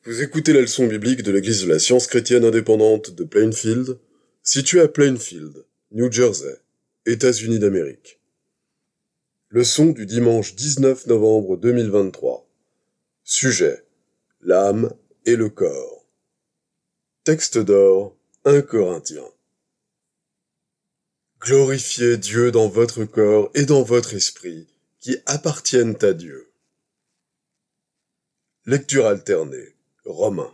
Vous écoutez la leçon biblique de l'Église de la Science chrétienne indépendante de Plainfield, située à Plainfield, New Jersey, États-Unis d'Amérique. Leçon du dimanche 19 novembre 2023. Sujet: l'âme et le corps. Texte d'or, 1 Corinthiens. Glorifiez Dieu dans votre corps et dans votre esprit, qui appartiennent à Dieu. Lecture alternée. Romains.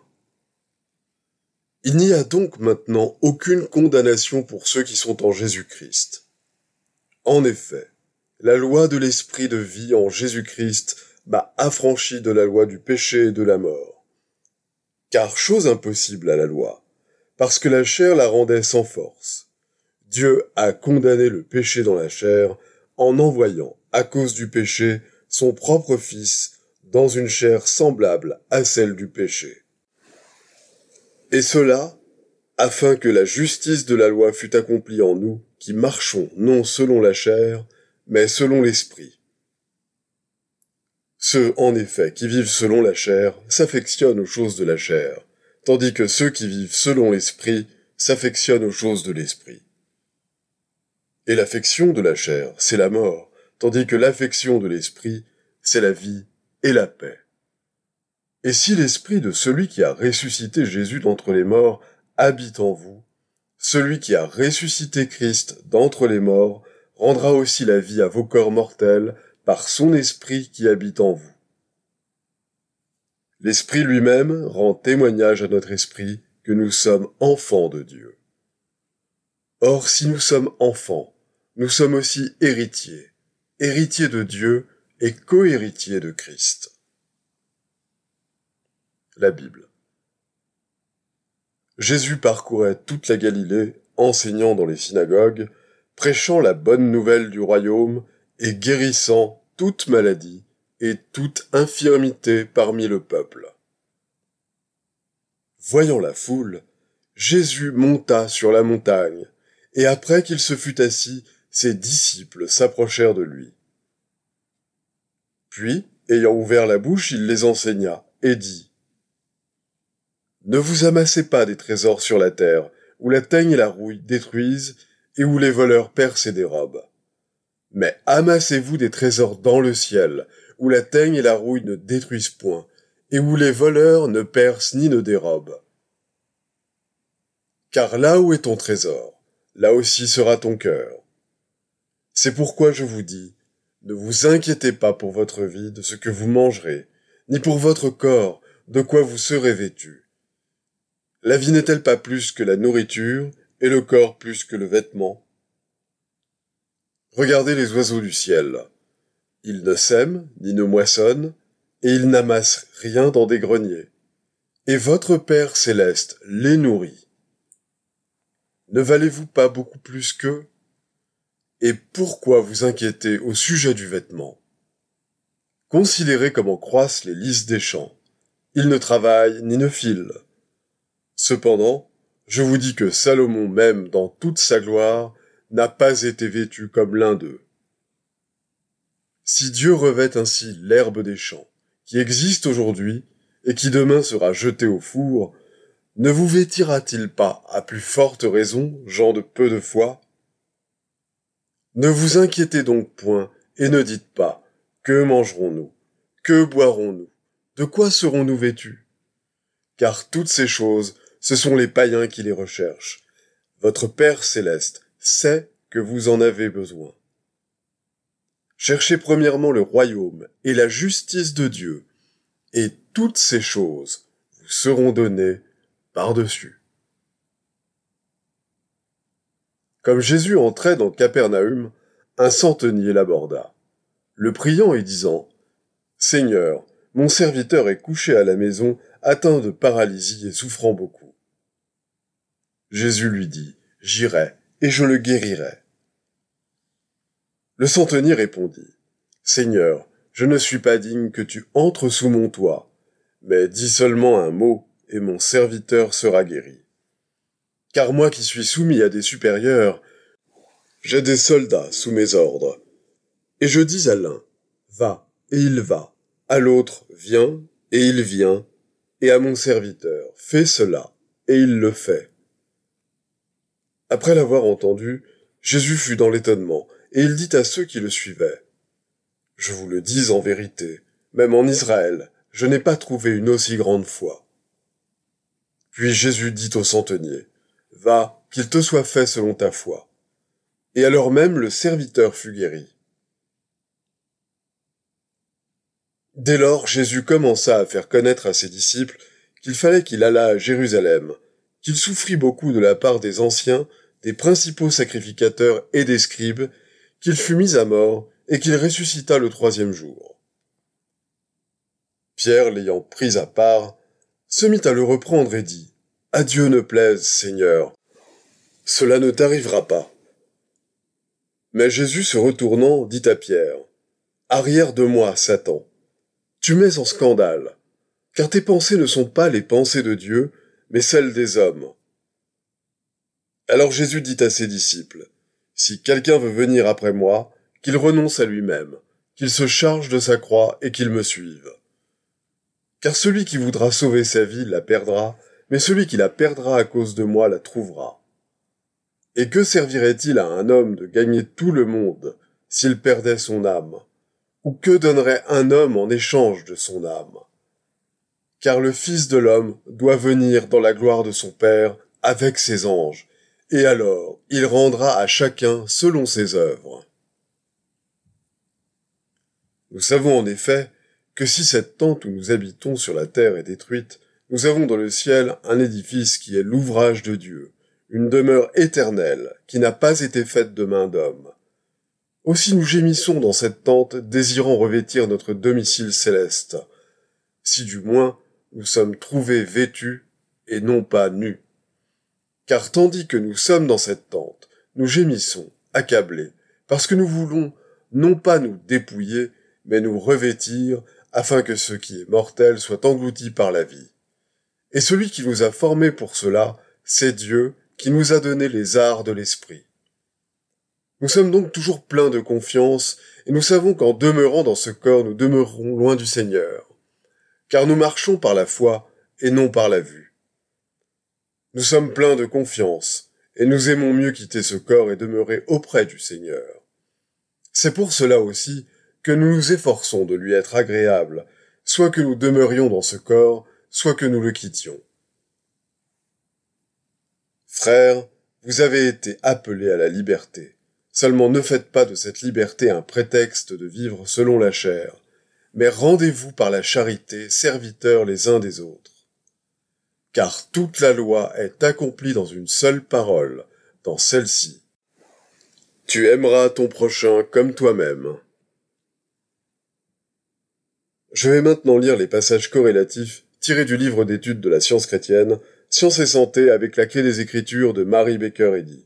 Il n'y a donc maintenant aucune condamnation pour ceux qui sont en Jésus-Christ. En effet, la loi de l'esprit de vie en Jésus-Christ m'a affranchi de la loi du péché et de la mort. Car chose impossible à la loi, parce que la chair la rendait sans force. Dieu a condamné le péché dans la chair en envoyant, à cause du péché, son propre Fils dans une chair semblable à celle du péché. Et cela, afin que la justice de la loi fût accomplie en nous, qui marchons non selon la chair, mais selon l'esprit. Ceux, en effet, qui vivent selon la chair, s'affectionnent aux choses de la chair, tandis que ceux qui vivent selon l'esprit s'affectionnent aux choses de l'esprit. Et l'affection de la chair, c'est la mort, tandis que l'affection de l'esprit, c'est la vie et la paix. Et si l'esprit de celui qui a ressuscité Jésus d'entre les morts habite en vous, celui qui a ressuscité Christ d'entre les morts rendra aussi la vie à vos corps mortels par son esprit qui habite en vous. L'esprit lui-même rend témoignage à notre esprit que nous sommes enfants de Dieu. Or, si nous sommes enfants, nous sommes aussi héritiers, héritiers de Dieu et co-héritiers de Christ. La Bible. Jésus parcourait toute la Galilée, enseignant dans les synagogues, prêchant la bonne nouvelle du royaume et guérissant toute maladie et toute infirmité parmi le peuple. Voyant la foule, Jésus monta sur la montagne, et après qu'il se fut assis, ses disciples s'approchèrent de lui. Puis, ayant ouvert la bouche, il les enseigna, et dit: Ne vous amassez pas des trésors sur la terre, où la teigne et la rouille détruisent, et où les voleurs percent et dérobent. Mais amassez-vous des trésors dans le ciel, où la teigne et la rouille ne détruisent point, et où les voleurs ne percent ni ne dérobent. Car là où est ton trésor, là aussi sera ton cœur. C'est pourquoi je vous dis, ne vous inquiétez pas pour votre vie de ce que vous mangerez, ni pour votre corps de quoi vous serez vêtus. La vie n'est-elle pas plus que la nourriture, et le corps plus que le vêtement? Regardez les oiseaux du ciel. Ils ne sèment, ni ne moissonnent, et ils n'amassent rien dans des greniers. Et votre Père céleste les nourrit. Ne valez-vous pas beaucoup plus qu'eux? Et pourquoi vous inquiétez au sujet du vêtement? Considérez comment croissent les lys des champs. Ils ne travaillent ni ne filent. Cependant, je vous dis que Salomon même dans toute sa gloire n'a pas été vêtu comme l'un d'eux. Si Dieu revêt ainsi l'herbe des champs, qui existe aujourd'hui et qui demain sera jetée au four, ne vous vêtira-t-il pas à plus forte raison, gens de peu de foi? Ne vous inquiétez donc point et ne dites pas: que mangerons-nous? Que boirons-nous? De quoi serons-nous vêtus? Car toutes ces choses, ce sont les païens qui les recherchent. Votre Père céleste sait que vous en avez besoin. Cherchez premièrement le royaume et la justice de Dieu, et toutes ces choses vous seront données par-dessus. Comme Jésus entrait dans Capernaüm, un centenier l'aborda, le priant et disant: Seigneur, mon serviteur est couché à la maison, atteint de paralysie et souffrant beaucoup. Jésus lui dit: J'irai, et je le guérirai. Le centenier répondit: Seigneur, je ne suis pas digne que tu entres sous mon toit, mais dis seulement un mot, et mon serviteur sera guéri. Car moi qui suis soumis à des supérieurs, j'ai des soldats sous mes ordres. Et je dis à l'un: Va, et il va, à l'autre: Viens, et il vient, et à mon serviteur, fais cela, et il le fait. » Après l'avoir entendu, Jésus fut dans l'étonnement, et il dit à ceux qui le suivaient, « Je vous le dis en vérité, même en Israël, je n'ai pas trouvé une aussi grande foi. » Puis Jésus dit au centenier, « Va, qu'il te soit fait selon ta foi. » Et alors même le serviteur fut guéri. Dès lors, Jésus commença à faire connaître à ses disciples qu'il fallait qu'il allât à Jérusalem, qu'il souffrit beaucoup de la part des anciens, des principaux sacrificateurs et des scribes, qu'il fut mis à mort et qu'il ressuscita le 3e jour. Pierre, l'ayant pris à part, se mit à le reprendre et dit, « À Dieu ne plaise, Seigneur, cela ne t'arrivera pas. » Mais Jésus se retournant, dit à Pierre, « Arrière de moi, Satan, tu mets en scandale, car tes pensées ne sont pas les pensées de Dieu, mais celles des hommes. » Alors Jésus dit à ses disciples, « Si quelqu'un veut venir après moi, qu'il renonce à lui-même, qu'il se charge de sa croix et qu'il me suive. Car celui qui voudra sauver sa vie la perdra, mais celui qui la perdra à cause de moi la trouvera. Et que servirait-il à un homme de gagner tout le monde s'il perdait son âme? Ou que donnerait un homme en échange de son âme? Car le Fils de l'homme doit venir dans la gloire de son Père avec ses anges, et alors il rendra à chacun selon ses œuvres. » Nous savons en effet que si cette tente où nous habitons sur la terre est détruite, nous avons dans le ciel un édifice qui est l'ouvrage de Dieu, une demeure éternelle qui n'a pas été faite de main d'homme. Aussi nous gémissons dans cette tente, désirant revêtir notre domicile céleste, si du moins nous sommes trouvés vêtus et non pas nus. Car tandis que nous sommes dans cette tente, nous gémissons, accablés, parce que nous voulons non pas nous dépouiller, mais nous revêtir, afin que ce qui est mortel soit englouti par la vie. Et celui qui nous a formés pour cela, c'est Dieu, qui nous a donné les arts de l'esprit. Nous sommes donc toujours pleins de confiance, et nous savons qu'en demeurant dans ce corps, nous demeurerons loin du Seigneur, car nous marchons par la foi et non par la vue. Nous sommes pleins de confiance, et nous aimons mieux quitter ce corps et demeurer auprès du Seigneur. C'est pour cela aussi que nous nous efforçons de lui être agréables, soit que nous demeurions dans ce corps, soit que nous le quittions. Frères, vous avez été appelés à la liberté. Seulement ne faites pas de cette liberté un prétexte de vivre selon la chair, mais rendez-vous par la charité serviteurs les uns des autres. Car toute la loi est accomplie dans une seule parole, dans celle-ci. Tu aimeras ton prochain comme toi-même. Je vais maintenant lire les passages corrélatifs tirés du livre d'études de la science chrétienne, Science et santé avec la clé des Écritures de Mary Baker Eddy.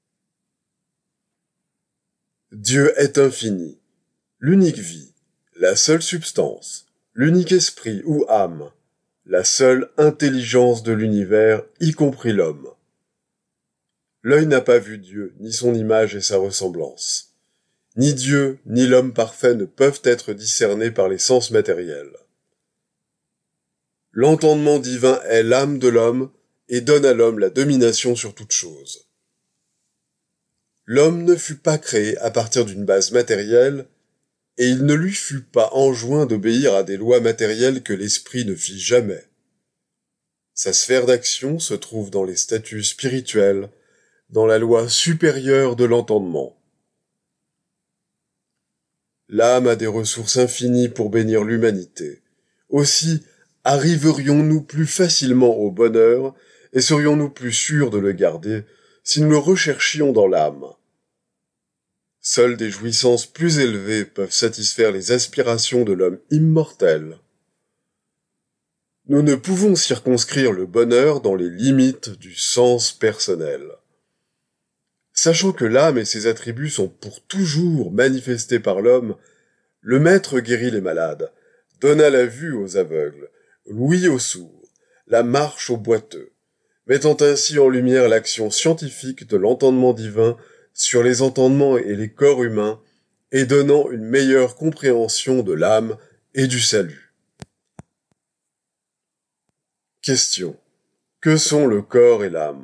Dieu est infini, l'unique vie, la seule substance, l'unique esprit ou âme, la seule intelligence de l'univers, y compris l'homme. L'œil n'a pas vu Dieu, ni son image et sa ressemblance. Ni Dieu, ni l'homme parfait ne peuvent être discernés par les sens matériels. L'entendement divin est l'âme de l'homme et donne à l'homme la domination sur toute chose. L'homme ne fut pas créé à partir d'une base matérielle, et il ne lui fut pas enjoint d'obéir à des lois matérielles que l'esprit ne fit jamais. Sa sphère d'action se trouve dans les statuts spirituels, dans la loi supérieure de l'entendement. L'âme a des ressources infinies pour bénir l'humanité. Aussi, arriverions-nous plus facilement au bonheur et serions-nous plus sûrs de le garder si nous le recherchions dans l'âme. Seules des jouissances plus élevées peuvent satisfaire les aspirations de l'homme immortel. Nous ne pouvons circonscrire le bonheur dans les limites du sens personnel. Sachant que l'âme et ses attributs sont pour toujours manifestés par l'homme, le Maître guérit les malades, donna la vue aux aveugles, l'ouïe aux sourds, la marche aux boiteux, mettant ainsi en lumière l'action scientifique de l'entendement divin sur les entendements et les corps humains, et donnant une meilleure compréhension de l'âme et du salut. Question. Que sont le corps et l'âme?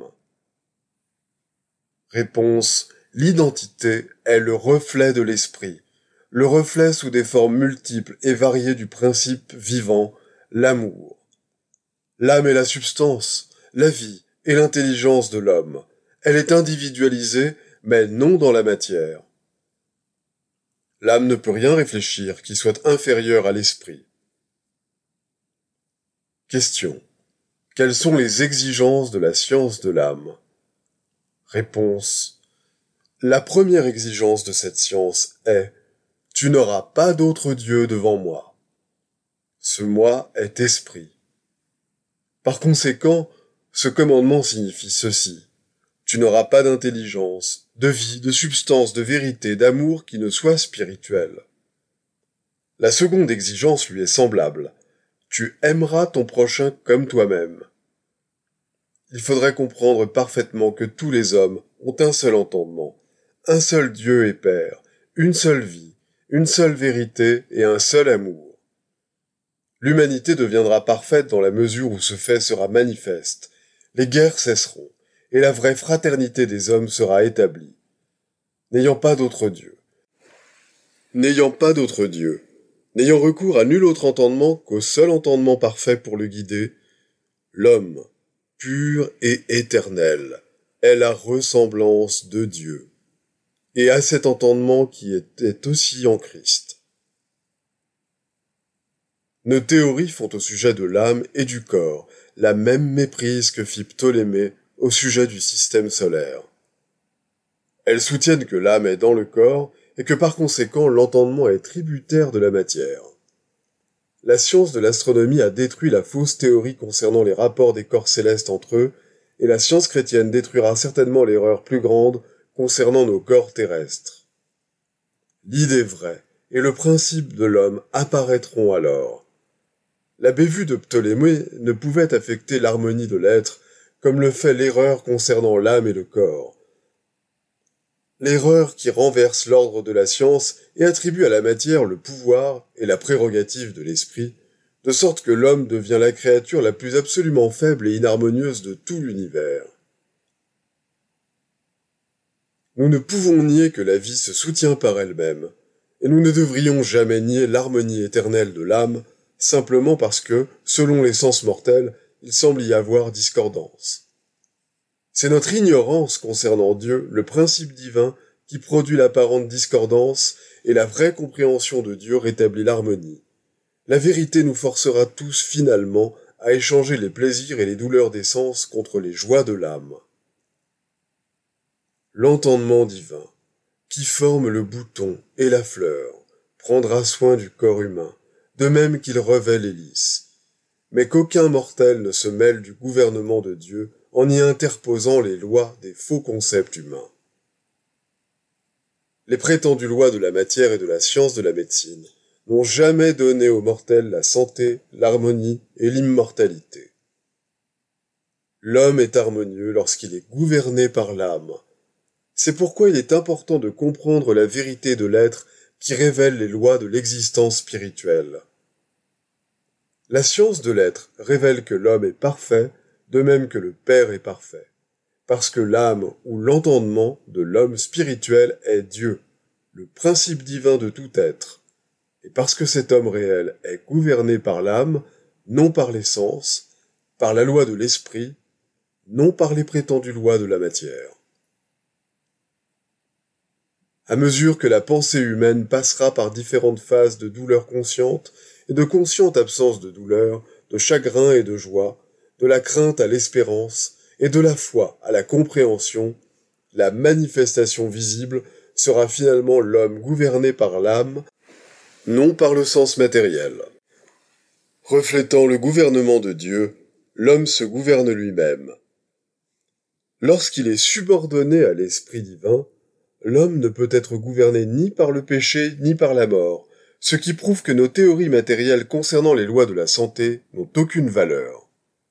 Réponse. L'identité est le reflet de l'esprit, le reflet sous des formes multiples et variées du principe vivant, l'amour. L'âme est la substance, la vie et l'intelligence de l'homme. Elle est individualisée, mais non dans la matière. L'âme ne peut rien réfléchir qui soit inférieur à l'esprit. Question. Quelles sont les exigences de la science de l'âme? Réponse. La première exigence de cette science est « Tu n'auras pas d'autre Dieu devant moi ». Ce moi est esprit. Par conséquent, ce commandement signifie ceci. Tu n'auras pas d'intelligence, de vie, de substance, de vérité, d'amour qui ne soit spirituel. La seconde exigence lui est semblable. Tu aimeras ton prochain comme toi-même. Il faudrait comprendre parfaitement que tous les hommes ont un seul entendement, un seul Dieu et Père, une seule vie, une seule vérité et un seul amour. L'humanité deviendra parfaite dans la mesure où ce fait sera manifeste. Les guerres cesseront, et la vraie fraternité des hommes sera établie. N'ayant pas d'autre Dieu, n'ayant recours à nul autre entendement qu'au seul entendement parfait pour le guider, l'homme, pur et éternel, est la ressemblance de Dieu, et à cet entendement qui était aussi en Christ. Nos théories font au sujet de l'âme et du corps la même méprise que fit Ptolémée au sujet du système solaire. Elles soutiennent que l'âme est dans le corps et que par conséquent l'entendement est tributaire de la matière. La science de l'astronomie a détruit la fausse théorie concernant les rapports des corps célestes entre eux, et la science chrétienne détruira certainement l'erreur plus grande concernant nos corps terrestres. L'idée vraie et le principe de l'homme apparaîtront alors. La bévue de Ptolémée ne pouvait affecter l'harmonie de l'être comme le fait l'erreur concernant l'âme et le corps. L'erreur qui renverse l'ordre de la science et attribue à la matière le pouvoir et la prérogative de l'esprit, de sorte que l'homme devient la créature la plus absolument faible et inharmonieuse de tout l'univers. Nous ne pouvons nier que la vie se soutient par elle-même, et nous ne devrions jamais nier l'harmonie éternelle de l'âme, simplement parce que, selon les sens mortels, il semble y avoir discordance. C'est notre ignorance concernant Dieu, le principe divin, qui produit l'apparente discordance, et la vraie compréhension de Dieu rétablit l'harmonie. La vérité nous forcera tous finalement à échanger les plaisirs et les douleurs des sens contre les joies de l'âme. L'entendement divin, qui forme le bouton et la fleur, prendra soin du corps humain, de même qu'il revêt les lys, mais qu'aucun mortel ne se mêle du gouvernement de Dieu en y interposant les lois des faux concepts humains. Les prétendues lois de la matière et de la science de la médecine n'ont jamais donné aux mortels la santé, l'harmonie et l'immortalité. L'homme est harmonieux lorsqu'il est gouverné par l'âme. C'est pourquoi il est important de comprendre la vérité de l'être qui révèle les lois de l'existence spirituelle. La science de l'être révèle que l'homme est parfait, de même que le Père est parfait, parce que l'âme ou l'entendement de l'homme spirituel est Dieu, le principe divin de tout être, et parce que cet homme réel est gouverné par l'âme, non par les sens, par la loi de l'esprit, non par les prétendues lois de la matière. À mesure que la pensée humaine passera par différentes phases de douleur consciente et de consciente absence de douleur, de chagrin et de joie, de la crainte à l'espérance et de la foi à la compréhension, la manifestation visible sera finalement l'homme gouverné par l'âme, non par le sens matériel. Reflétant le gouvernement de Dieu, l'homme se gouverne lui-même. Lorsqu'il est subordonné à l'esprit divin, l'homme ne peut être gouverné ni par le péché ni par la mort, ce qui prouve que nos théories matérielles concernant les lois de la santé n'ont aucune valeur.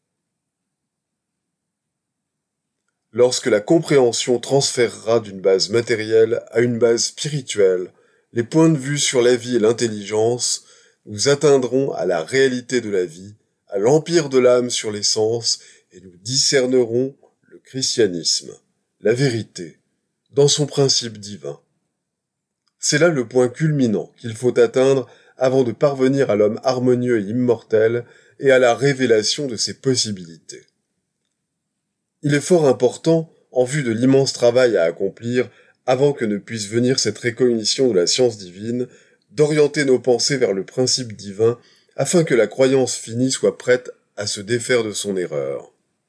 Lorsque la compréhension transférera d'une base matérielle à une base spirituelle les points de vue sur la vie et l'intelligence, nous atteindrons à la réalité de la vie, à l'empire de l'âme sur les sens, et nous discernerons le christianisme, la vérité, dans son principe divin. C'est là le point culminant qu'il faut atteindre avant de parvenir à l'homme harmonieux et immortel et à la révélation de ses possibilités. Il est fort important, en vue de l'immense travail à accomplir, avant que ne puisse venir cette recognition de la science divine, d'orienter nos pensées vers le principe divin, afin que la croyance finie soit prête à se défaire de son erreur.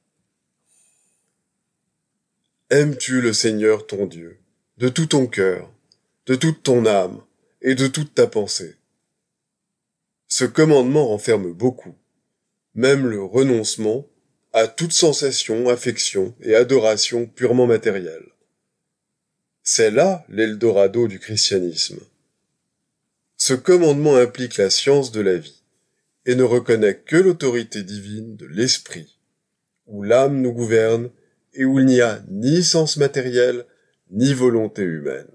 Aimes-tu le Seigneur ton Dieu, de tout ton cœur, de toute ton âme et de toute ta pensée? Ce commandement renferme beaucoup, même le renoncement à toute sensation, affection et adoration purement matérielle. C'est là l'Eldorado du christianisme. Ce commandement implique la science de la vie et ne reconnaît que l'autorité divine de l'esprit, où l'âme nous gouverne et où il n'y a ni sens matériel ni volonté humaine.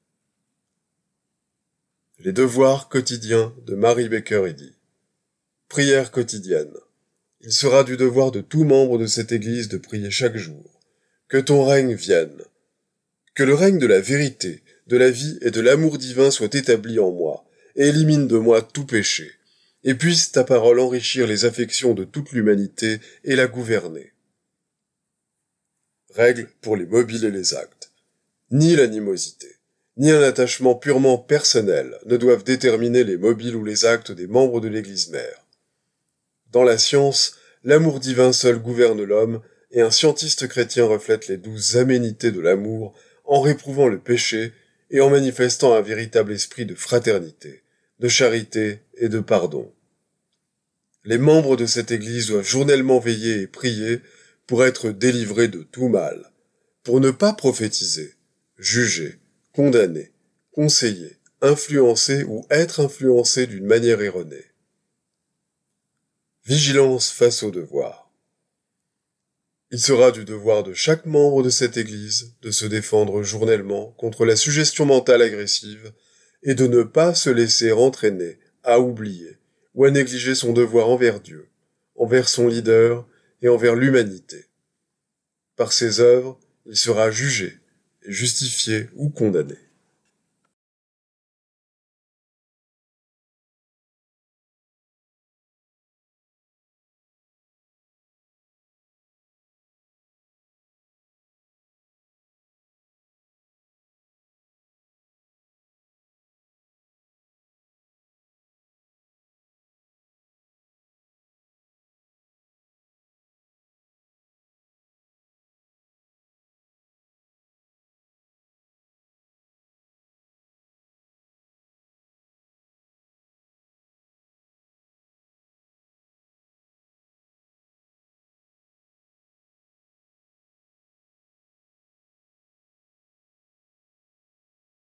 Les devoirs quotidiens de Mary Baker Eddy. Prière quotidienne. Il sera du devoir de tout membre de cette Église de prier chaque jour. Que ton règne vienne. Que le règne de la vérité, de la vie et de l'amour divin soit établi en moi, et élimine de moi tout péché, et puisse ta parole enrichir les affections de toute l'humanité et la gouverner. Règle pour les mobiles et les actes. Ni l'animosité, ni un attachement purement personnel ne doivent déterminer les mobiles ou les actes des membres de l'Église mère. Dans la science, l'amour divin seul gouverne l'homme, et un scientiste chrétien reflète les douces aménités de l'amour en réprouvant le péché et en manifestant un véritable esprit de fraternité, de charité et de pardon. Les membres de cette Église doivent journellement veiller et prier pour être délivrés de tout mal, pour ne pas prophétiser, juger, condamner, conseiller, influencer ou être influencé d'une manière erronée. Vigilance face au devoir. Il sera du devoir de chaque membre de cette Église de se défendre journellement contre la suggestion mentale agressive et de ne pas se laisser entraîner à oublier ou à négliger son devoir envers Dieu, envers son leader et envers l'humanité. Par ses œuvres, il sera jugé et justifié ou condamné.